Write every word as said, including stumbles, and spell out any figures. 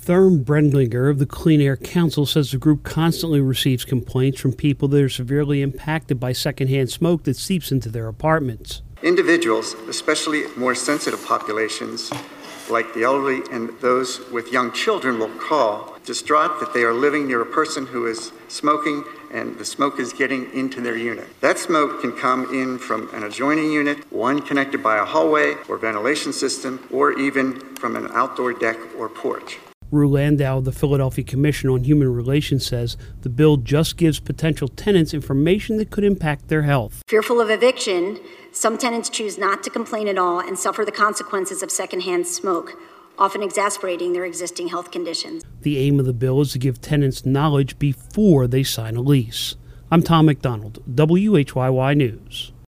Therm Brendlinger of the Clean Air Council says the group constantly receives complaints from people that are severely impacted by secondhand smoke that seeps into their apartments. Individuals, especially more sensitive populations, like the elderly and those with young children, will call distraught that they are living near a person who is smoking and the smoke is getting into their unit. That smoke can come in from an adjoining unit, one connected by a hallway or ventilation system, or even from an outdoor deck or porch. Rue Landau of the Philadelphia Commission on Human Relations says the bill just gives potential tenants information that could impact their health. Fearful of eviction, some tenants choose not to complain at all and suffer the consequences of secondhand smoke, often exacerbating their existing health conditions. The aim of the bill is to give tenants knowledge before they sign a lease. I'm Tom McDonald, W H Y Y News.